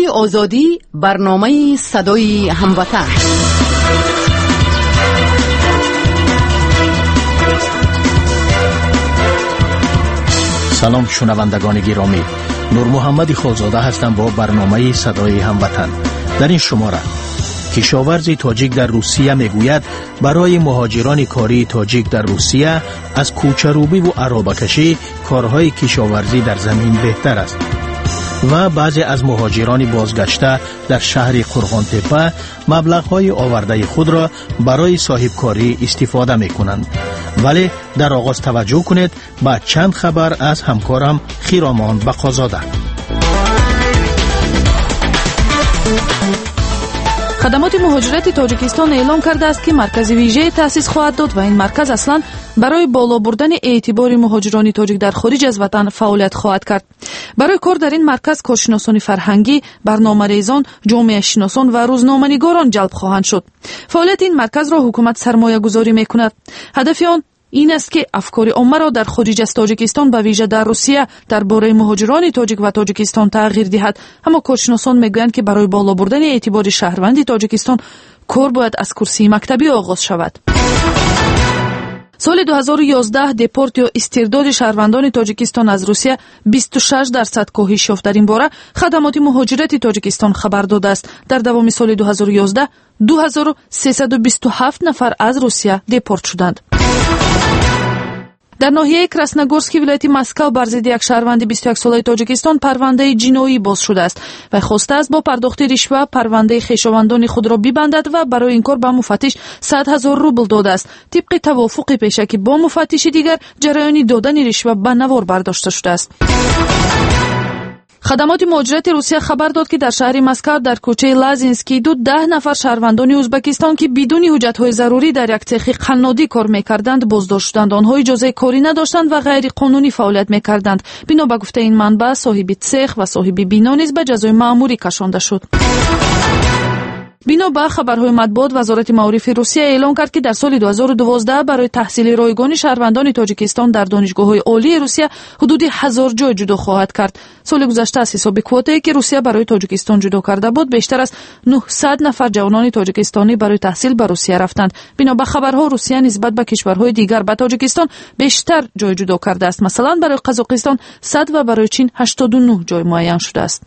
آزادی، برنامه صدای هموطن. سلام شنوندگان گرامی، نور محمد خالزاده هستم با برنامه صدای هموطن. در این شماره کشاورزی تاجیک در روسیه میگوید برای مهاجران کاری تاجیک در روسیه از کوچه‌روبی و عرابه‌کشی کارهای کشاورزی در زمین بهتر است و بعضی از مهاجران بازگشته در شهر قرغان‌تپه مبلغ‌های آورده خود را برای صاحب کاری استفاده می‌کنند. ولی در آغاز توجه کنید به چند خبر از همکارم خیرامان بقازاده. خدمات مهاجرت تاجیکستان اعلام کرده است که مرکز ویژه تأسیس خواهد داد و این مرکز اصلاً برای بالا بردن اعتبار مهاجران تاجیک در خارج از وطن فعالیت خواهد کرد. برای کار در این مرکز کارشناسان فرهنگی، برنامه‌ریزان، جامعه شناسان و روزنامه‌نگاران جلب خواهند شد. فعالیت این مرکز را حکومت سرمایه‌گذاری می‌کند. هدف آن این است که افکار عامه را در خارج از تاجیکستان به ویژه در روسیه درباره مهاجران تاجیک و تاجیکستان تغییر دهد. اما کارشناسان میگویند که برای بالا بردن اعتبار شهروند تاجیکستان کار باید از کرسی مکتبی آغاز شود. سال 2011 دپورت یا استرداد شهروندان تاجیکستان از روسیه 26% کاهش یافت. در این باره خدمات مهاجرت تاجیکستان خبر داده است. در دوام سال 2011 2327 نفر از روسیه دپورت شدند. در ناحیه کراسنogorsk ولایت مسکو بر ضد یک شهروند 21 ساله تاجیکستان پرونده جنایی باز شده است و خواسته است با پرداخت رشوه پرونده خویشاوندان خود را ببندد و برای این کار به مفتش 100,000 روبل داده است. طبق توافق پیشکی با مفتش دیگر جریان دادن رشوه به نوار برداشته شده است. خدمات مهاجرت روسیه خبر داد که در شهر مسکو در کوچه لازینسکی 10 نفر شهروندان ازبکستان که بدون حجت‌های ضروری در یک цех قنادی کار می‌کردند بازداشت شدند. آنها اجازه کاری نداشتند و غیر قانونی فعالیت می‌کردند. بنا به گفته این منبع صاحب цех و صاحب بنا نیز به جزای مأموری کشانده شد. بنا به خبرهای مطبوعات وزارت معارف روسیه اعلام کرد که در سال 2012 برای تحصیل رایگان شهروندان تاجیکستان در دانشگاه‌های عالی روسیه حدود 1000 جای جدا خواهد کرد. سال گذشته از حساب کوتایی که روسیه برای تاجیکستان جدا کرده بود بیشتر از 900 نفر جوانان تاجیکستانی برای تحصیل به روسیه رفتند. بنا به خبرها روسیه نسبت به کشورهای دیگر به تاجیکستان بیشتر جای جدا کرده است. مثلا برای قزاقستان 100 و برای چین 89 جای معین شده است.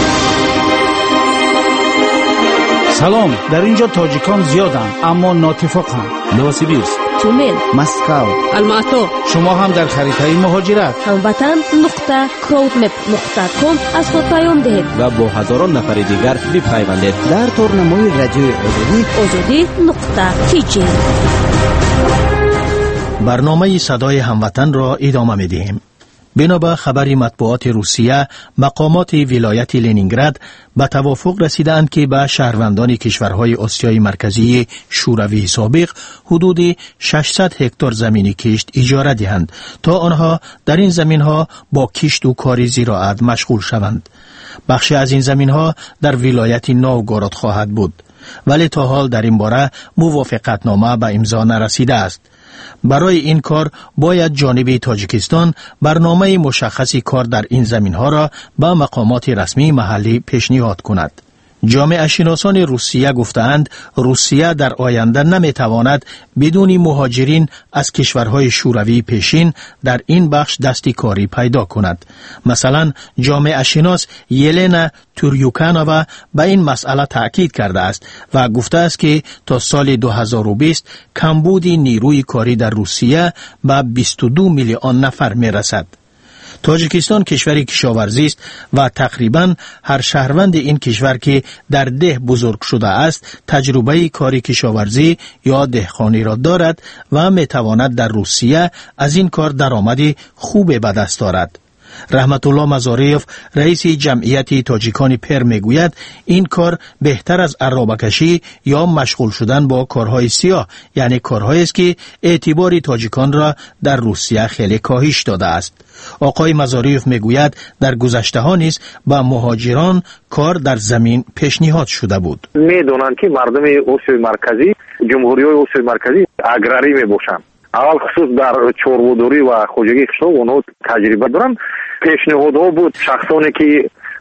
سلام، در اینجا تاجیکان زیادند اما ناتفاقند. نوسیبیرسک، تونل، مسکو، الماتو. شما هم در خریدهای مهاجرت hamvatan.crowdmap.com از خود پیام دهید و با هزاران نفر دیگر بپیوندید در تورنمای رادیوی azadi.tj. برنامه صدای هموطن را ادامه می‌دهیم. بنا به خبر مطبوعات روسیه، مقامات ولایت لنینگراد به توافق رسیدند که به شهروندان کشورهای آسیای مرکزی شوروی سابق حدود 600 هکتار زمین کشت اجاره دهند تا آنها در این زمینها با کشت و کار زراعت مشغول شوند. بخشی از این زمینها در ولایت نوگوراد خواهد بود، ولی تا حال در این باره موافقتنامه به امضا نرسیده است. برای این کار باید جانب تاجیکستان برنامه مشخصی کار در این زمینها را به مقامات رسمی محلی پیشنهاد کند. جامعه شناسان روسیه گفتند روسیه در آینده نمیتواند بدون مهاجرین از کشورهای شوروی پیشین در این بخش دستی کاری پیدا کند. مثلا جامعه شناس یلنا توریوکانووا به این مسئله تأکید کرده است و گفته است که تا سال 2020 کمبود نیروی کاری در روسیه به 22 میلیون نفر میرسد. تاجیکستان کشوری کشاورزی است و تقریبا هر شهروند این کشور که در ده بزرگ شده است تجربه کاری کشاورزی یا دهقانی را دارد و میتواند در روسیه از این کار درآمدی خوب به دست آورد. رحمت الله مزاریف رئیس جمعیت تاجیکان پر میگوید این کار بهتر از عرابه‌کشی یا مشغول شدن با کارهای سیاه، یعنی کارهایی است که اعتبار تاجیکان را در روسیه خیلی کاهش داده است. آقای مزاریف میگوید در گذشته ها نیز به مهاجران کار در زمین پیشنهاد شده بود. میدونند که مردم آسیای مرکزی، جمهوری‌های آسیای مرکزی اگراری میباشند. اول خصوص در چورودوری و خوجگی قشلاق اونها تجربه دارن. پیشنهادها بود شخصانی که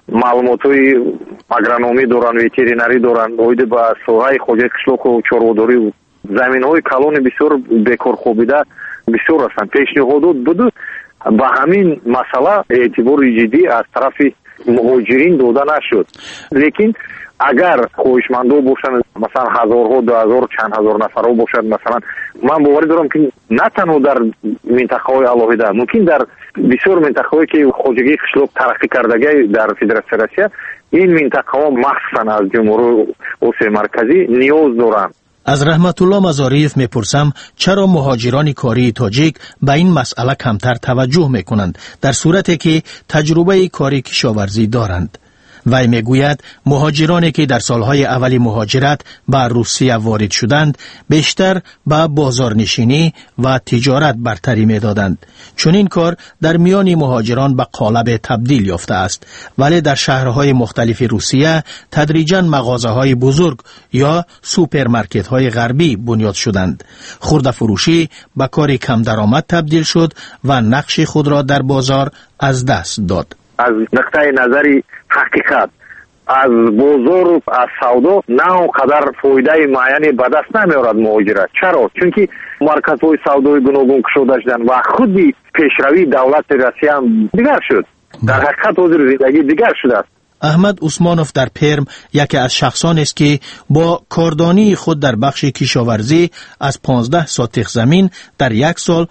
маълумотҳои агрономӣ доранд, ветеринарӣ доранд, оиди ба соҳаи хоҷаи қишлоку чорводорӣ. заминҳои калони бисёр бекорхобида бисёр ҳастанд. пешниҳодот буду ба ҳамин масъала эътибори ҷиддӣ аз тарафи муҳоҷирин дода нашуд. лекин агар хоҳишмандо бошанд, масалан ҳазорҳо, 2000, чанд ҳазор нафарҳо бошад, масалан ман боварӣ дорам ки на танҳо дар минтақаҳои алоҳида, мумкин дар бисёр минтақаҳое ки хоҷагии қишлоқ тараққӣ кардагӣ дар Федератсияи Россия, ин минтақаҳо махсусан аз ҷумҳурии осиёи марказӣ ниёз доранд. از رحمتالله مزاریف میپرسم چرا مهاجران کاری تاجیک به این مسئله کمتر توجه میکنند در صورتی که تجربه کاری کشاورزی دارند. وی میگوید مهاجرانی که در سالهای اولی مهاجرت به روسیه وارد شدند بیشتر به بازارنشینی و تجارت برتری میدادند. چون این کار در میان مهاجران به قالب تبدیل یافته است، ولی در شهرهای مختلف روسیه تدریجاً مغازه‌های بزرگ یا سوپرمارکت‌های غربی بنیاد شدند. خرده فروشی به کار کم درآمد تبدیل شد و نقش خود را در بازار از دست داد. از نقطه نظری حقیقت از بازار از سودا نه اونقدر فایده معینی به دست نمیارد مهاجرت. چرا؟ چون که مرکزهای سودای گوناگون گشوده شدند و خودی پیشروی دولت روسیه هم دیگر شد. در حقیقت حاضر زندگی دیگر شده است. احمد عثمانوف در پرم یکی از شخصان است که با کاردانی خود در بخش کشاورزی از 15 ساتق زمین در یک سال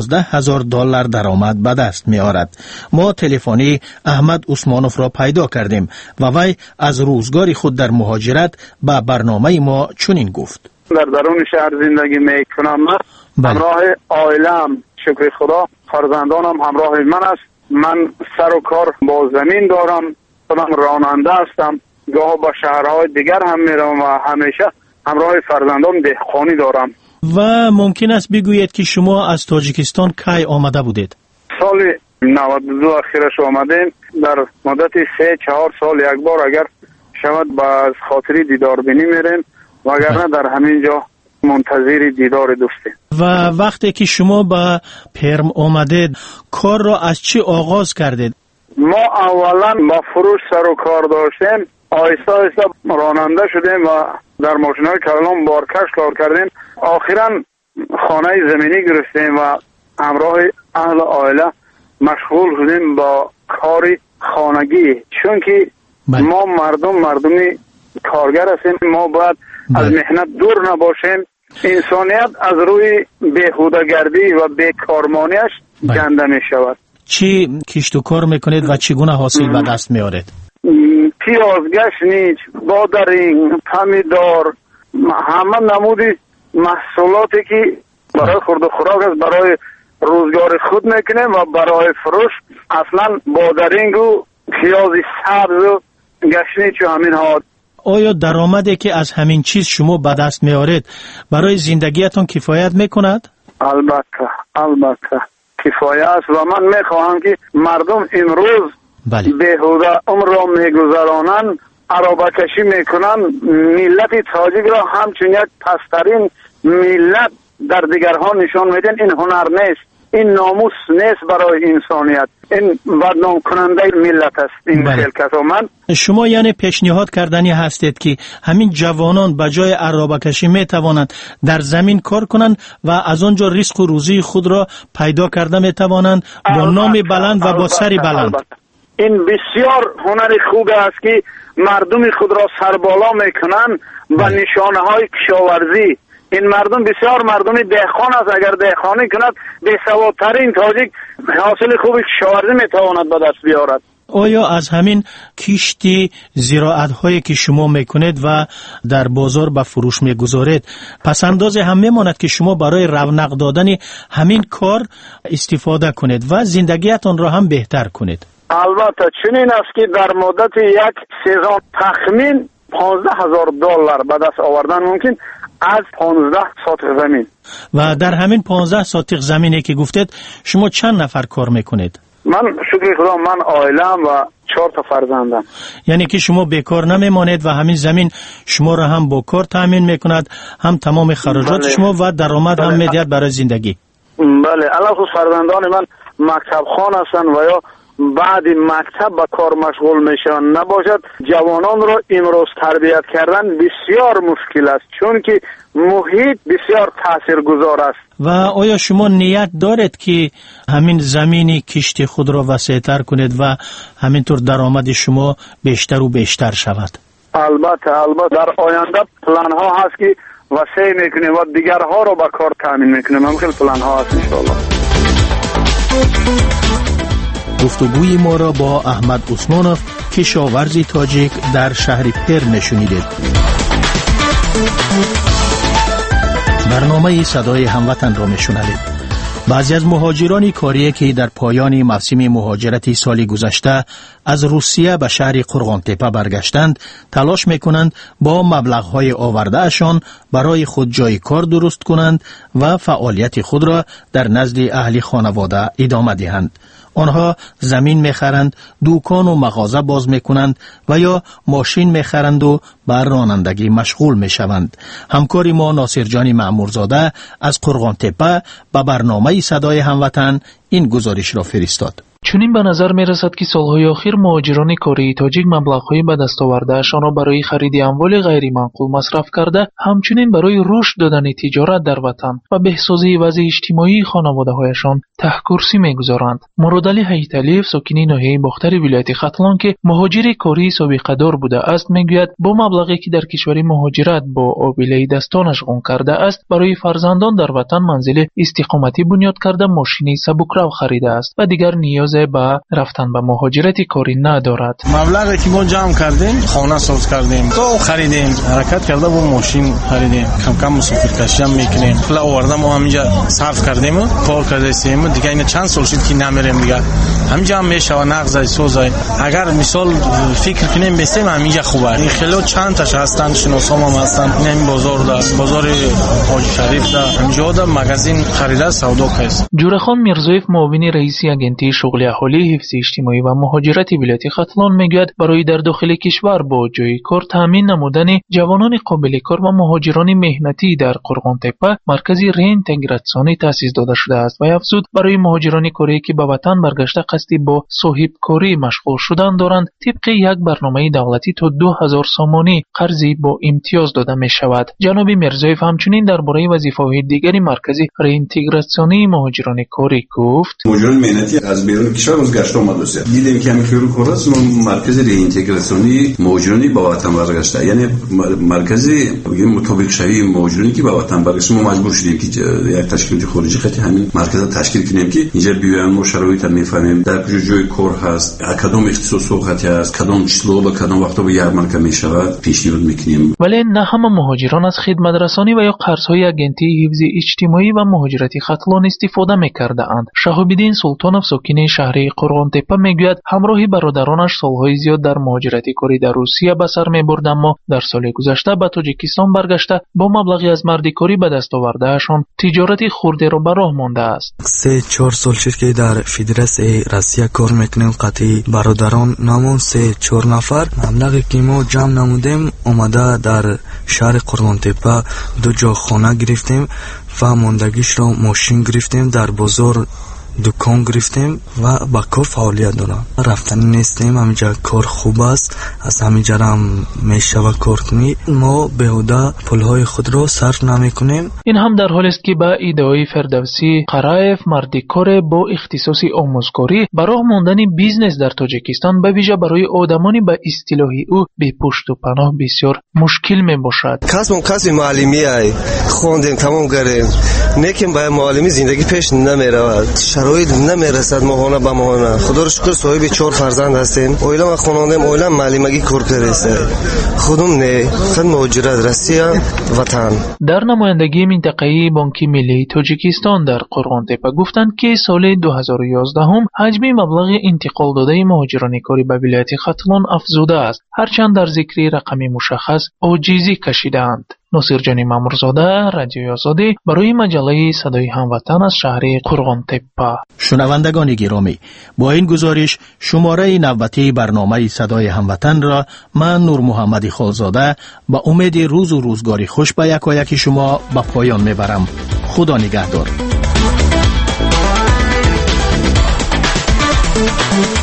$15,000 درآمد به دست می آورد. ما تلفنی احمد عثمانوف را پیدا کردیم و وی از روزگار خود در مهاجرت به برنامه ما چنین گفت. در درون شهر زندگی می کنم. همراه عائله‌ام، شکر خدا، فرزندانم همراه من است. من سر و کار با زمین دارم. من راننده هستم، گاه با شهرهای دیگر هم میرم و همیشه همراه فرزندان دهقانی دارم. و ممکن است بگویید که شما از تاجیکستان کی آمده بودید؟ سال 92 اخیرش آمدیم. در مدت 3-4 سال یک بار اگر شود با خاطری دیدار بینی میریم و اگر نه در همین جا منتظر دیدار دوستیم. و وقتی که شما به پرم آمدید کار را از چی آغاز کردید؟ ما اولا با فروش سر و کار داشتیم، آهسته آهسته راننده شدیم و در ماشین‌های کلان بارکش کار کردیم. آخرا خانه زمینی گرفتیم و همراه اهل عائله مشغول شدیم با کار خانگی. چون که ما مردمی کارگر هستیم، ما باید از محنت دور نباشیم. انسانیت از روی بیهوده‌گردی و بیکارمانیش گنده می شود. چی کشت و کار میکنید و چگونه حاصل به دست میارید؟ پیاز، گشنیج، بادرین، پمیدار، همه نمودی محصولاتی که برای خورد و خوراک است، برای روزگار خود میکنیم و برای فروش اصلا بادرین و پیاز سبز و گشنیج و همین ها. آیا درآمدی که از همین چیز شما به دست میارید برای زندگیتون کفایت میکند؟ البته کفایه است و من میخواهم که مردم امروز بیهوده عمر را میگذرانند، عربکشی میکنند، ملت تاجیک را همچون یک پسترین ملت در دیگرها نشان میدن. این هنر نیست، این ناموس نیست برای انسانیت، این بدنام کننده ملت است. این خلقت من شما یعنی پیشنهاد کردنی هستید که همین جوانان به جای عربکشی میتوانند در زمین کار کنند و از آنجا رزق و روزی خود را پیدا کرده میتوانند با نام بلند و با سری بلند. این بسیار هنر خوب است که مردم خود را سربالا میکنند با نشانه های کشاورزی. این مردم بسیار مردم دهقان است. اگر دهقانی کند بی‌سوادترین تاجیک حاصل خوب کشاورزی میتواند به دست بیارد. آیا از همین کشتی زراعت هایی که شما میکنید و در بازار به فروش میگذارید پسنداز هم میماند که شما برای رونق دادن همین کار استفاده کنید و زندگیتون را هم بهتر کنید؟ البته چنین است که در مدت یک سیزن تخمین $15,000 به دست آوردن ممکن از 15 ساتق زمین. و در همین 15 ساتق زمینی که گفتید شما چند نفر کار میکنید؟ من شکر خدا، من عائله‌ام و 4 تا فرزندم. یعنی که شما بیکار نمیمانید و همین زمین شما را هم با کار تامین میکند، هم تمام خراجات شما و درآمد هم میدهد برای زندگی. بله، علاوه فرزندان من مکتب خوان هستند و یا بعد مکتب به کار مشغول میشن نباشد. جوانان را امروز تربیت کردن بسیار مشکل است، چون که محیط بسیار تاثیرگذار است. و آیا شما نیت دارید که همین زمینی کشتی خود را وسیع‌تر کنید و همینطور درآمد شما بیشتر و بیشتر شود؟ البته در آینده پلان ها هست که وسیع میکنیم و دیگرها را به کار تامین میکنیم. هم خیلی پلان ها هست انشاءالله. گفتگوی ما را با احمد عثمانوف کشاورزی تاجیک در شهر پرن شنیدید. برنامه صدای هموطن را میشنوید. بعضی از مهاجران کاری که در پایان موسم مهاجرت سال گذشته از روسیه به شهر قرغانتپه برگشتند، تلاش میکنند با مبلغ‌های آوردهشان برای خود جای کار درست کنند و فعالیت خود را در نزد اهل خانواده ادامه دهند. آنها زمین میخرند، دکان و مغازه باز میکنند و یا ماشین میخرند و بر رانندگی مشغول میشوند. همکار ما ناصر جان مأمورزاده از قرغانتپه به برنامه صدای هموطن این گزارش را فرستاد. چنین به نظر می رسد که سالهای اخیر مهاجران کاری تاجیک مبلغ‌های به دست آورده‌شان را برای خرید اموال غیر معقول مصرف کرده، همچنین برای رشد دادن تجارت در وطن و بهسازی وضع اجتماعی خانواده‌هایشان تحکرسی می‌گذارند. مرادعلی هیتلیف، ساکن ناحیه باختر ولایت ختلان که مهاجر کاری سابقه دار بوده است، میگوید با مبلغی که در کشور مهاجرت با آبیله دستانش غون کرده است، برای فرزندان در وطن منزل استقامتی بنیاد کرده ماشین سبکرو خریده است و دیگر نیاز به رفتن به مهاجرت کاری ندارد. مبلغی که ما جمع کردیم خانه ساز کردیم، تو خریدیم، حرکت کرده با ماشین خریدیم، کم کم مسافر کشی هم میکنیم. خلا آورده ما همینجا صرف کردیم، کار کردیم، دیگه این چند سال شد که نمیریم دیگه. همینجا هم میشه نغزای سوزای. اگر مثال فکر کنیم بسیم همینجا خوبه. این خیلی چند تاش هستن، شناسام هم هستن. این بازار حاج شریف دا همینجا دا مغازین خریده سودا کس. جورخان میرزویف، معاون رئیس اگنتی شغل اهالی، حفظ اجتماعی و مهاجرت ولایت ختلان میگوید برای در داخل کشور با جای کار تامین نمودن جوانان قابل کار و مهاجران مهنتی در قرغانتپه مرکزی رینتگراسیونی تأسیس داده شده است و افزود برای مهاجران کاری که به وطن برگشته قصدی با صاحب کاری مشغول شدن دارند، طبق یک برنامه دولتی تا 2000 سامانی قرضی با امتیاز داده می شود. جناب میرزویف همچنین درباره وظیفه‌های دیگری مرکزی رینتگراسیونی مهاجران کاری گفت: مهاجران مهنتی از بیرون کشور گشته آمده است. دیدیم که همین کار است، مرکز رینتگراسیونی مهاجرانی با وطن برگشته، یعنی مرکزی مطابق شوی مهاجرانی که با وطن برگشته. ما مجبور شدیم که یک تشکیلات خارجی خاطر همین مرکز تشکیل کنیم که اینجا بیایم ما شرایط میفهمیم در کجا جای کار هست، کدام اختصاص خاطر است، کدام چلو و کدام وقتا به یارمارک میشود پیشنهاد میکنیم. ولی نه همه مهاجران از خدمت رسانی و یا قرض‌های اگنتی حفظ اجتماعی و مهاجرت ختلان استفاده می‌کردند. شهاب‌الدین سلطانوف، ساکن شهر قرغانتپه میگوید همراه برادرانش سالهای زیاد در مهاجرت کاری در روسیه به سر میبرد، اما در سال گذشته به تاجیکستان برگشته با مبلغی از مردی کاری به دست آوردهشان تجارت خرده را به راه مانده است. 3-4 سال شد که در فدراسیون روسیه کار میکنیم. قطعی برادران نمون 3-4 نفر مبلغی که ما جمع نمودیم اومده در شهر قرغانتپه 2 جا خانه گرفتیم و ماندگیش را ماشین گرفتیم، در بازار دکان گرفتیم و با کار فعالیت دارم. رفتن نیستیم، همینجا کار خوب است، از همینجا هم میشه کار کنی. ما بهوده پولهای خود را صرف نمی کنیم. این هم در حالی است که با ایده‌های فردوسی قرایف، مردی کار با اختصاصی آموزگاری، برای ماندن بیزنس در تاجیکستان به ویژه برای آدمانی به اصطلاحی او بی پشت و پناه بسیار مشکل می باشد. کسب معلمی ای خوندیم، تمام کردیم، لیکن با معلمی زندگی پیش نمیرود. شرایط نمیرسد ماهانه به ماهانه. خدا رو شکر صاحب 4 فرزند هستیم. اویلا خانواده‌ام اویلا معلمگی کار کرده است. خودم نه خود مهاجرت روسیه وطن. در نمایندگی منطقه‌ای بانک ملی تاجیکستان در قرغانتپه گفتند که سال 2011 هم حجم مبلغ انتقال داده مهاجران کاری به ولایت ختلان افزوده است، هرچند در ذکر رقمی مشخص عاجزی کشیدند. ناصر جان مأمورزاده، رادیوی آزادی، برای مجله صدای هموطن از شهر قرغانتپه. شنوندگان گرامی، با این گزارش شماره نوبتی برنامه صدای هموطن را من نور محمد خالزاده با امید روز و روزگاری خوش به یکایک شما به پایان میبرم. خدا نگهدار.